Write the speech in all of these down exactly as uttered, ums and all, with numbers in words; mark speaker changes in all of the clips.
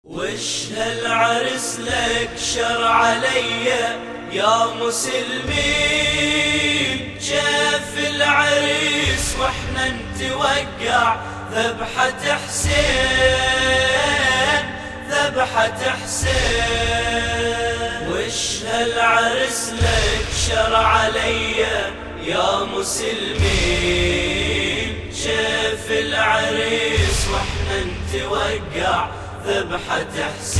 Speaker 1: وش هالعرس لك شر علي يا مسلمين، جاف العريس واحنا نتوقع ذبحة حسين ذبحة حسين. وش هالعرس لك شر علي يا مسلمين، جاف العريس واحنا نتوقع ذبحة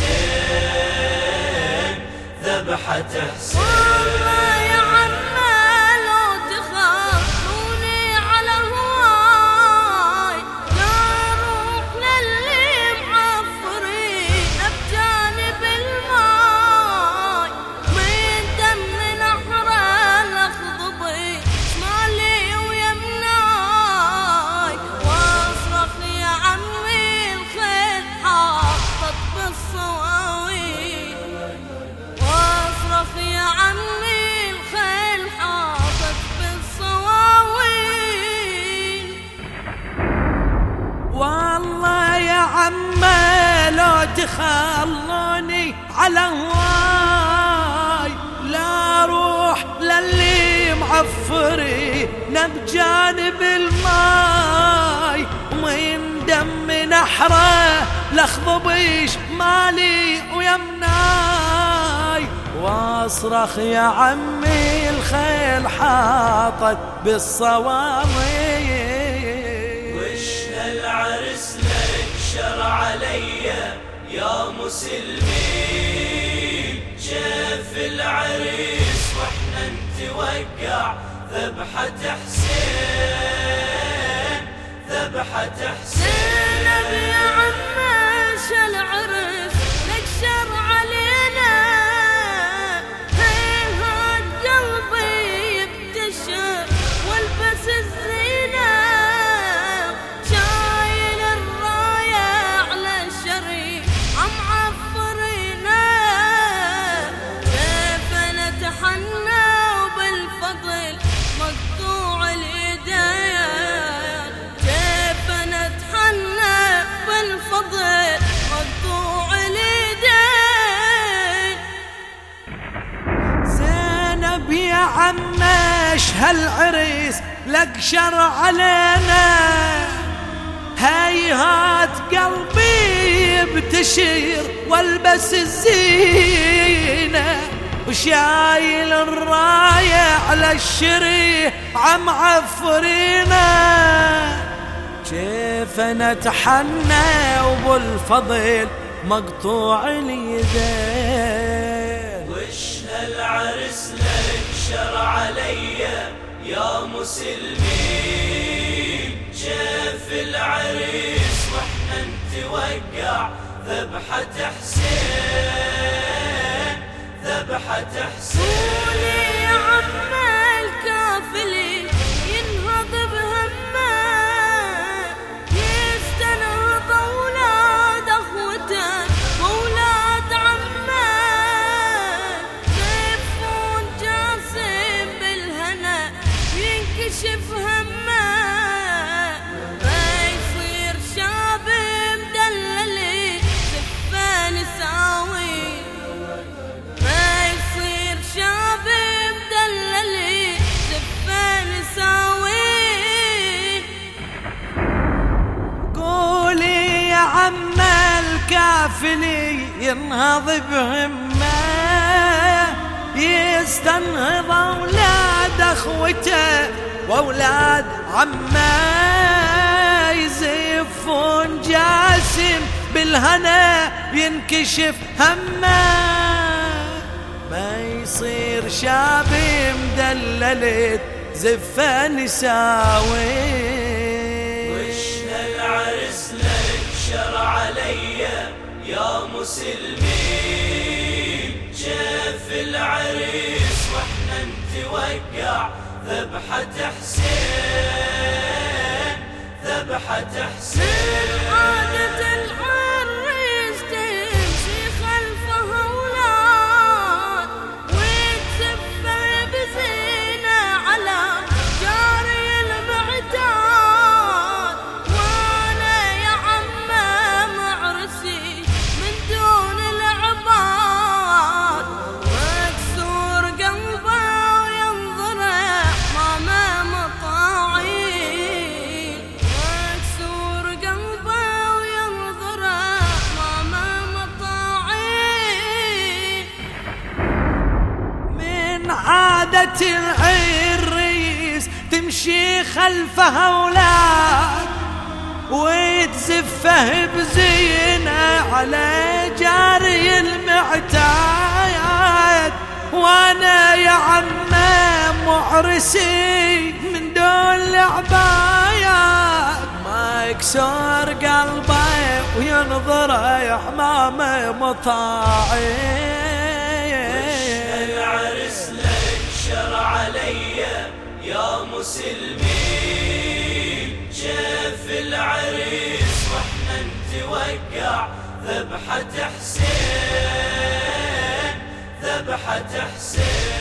Speaker 1: حسين ذبحة حسين.
Speaker 2: والله يا عمّا لو تخافوني على هواي لا اروح للي معفرين بجانب الماي، من دم نحره الاخضبي شمالي ويمناي، واصرخ يا عمي الخيل حاطط بالصواوي، واصرخ يا عمي الخيل حاطط بالصواوي.
Speaker 3: والله يا عمّا لو تخلوني على هواي لا اروح للي معفري بجانب الماي، ومن دم نحره لاخضبيش مالي ويمناي، واصرخ يا عمي الخيل حاطت بالصواوي.
Speaker 1: وش هالعرس لك شر علي يا مسلمين، جاف العريس واحنا نتوقع ذبحة حسين ذبحة حسين.
Speaker 2: زينب يا عمّا شل عرس لك شر علينا، هيهات قلبي يبتشر والبس الزينة، شايل الراية على الشريف عم عفرينا، كيف نتحنى وبالفضل مقطوع اليدين، كيف نتحنى بالفضل مقطوع اليدين.
Speaker 3: زينب يا عمّاش هالعريس لك شر علينا، هيهات قلبي بتشير والبس الزينة، وشايل الراية على الشريح عم عفرينا، كيف نتحنى وبالفضل مقطوع اليدين.
Speaker 1: وش هالعرس لك شر علي يا مسلمين، جاف العريس واحنا نتوقع ذبحة حسين ذبحة حسين.
Speaker 2: قولي يا عمّا الكافلي ينهض بهمه، يستنهض اولاد اخوته واولاد عمه، سيفون جاسم بالهنا ينكشف همه، ما يصير شاب مدللي زفان ساوي، ما يصير شاب مدللي زفان ساوي.
Speaker 3: قولي يا عمّا الكافلي ينهض بهمه، يستنهض اولاد اخوته واولاد عمه، يزفون جاسم بالهنا ينكشف همه، ما يصير شاب مدلل زفه نساوي.
Speaker 1: وش هالعرس لك شر علي يا مسلمين، جاف العريس واحنا نتوقع ذبحة حسين ذبحة حسين.
Speaker 2: عادة العريس تمشي خلفه أولاد وتزفه بزينة على جاري المعتاد، وانا يا عمّا معرسي من دون
Speaker 3: عادة العريس تمشي خلفها أولاد وتزفه بزينه على جاري المعتاد. وانا يا عمه معرسي من دول العبايات ما يكسر قلبه وينظره يا حمامه مطاعي.
Speaker 1: العرس لك شرع علي يا مسلمين، شاف العريس واحنا نتوقع ذبحة حسين ذبحة حسين.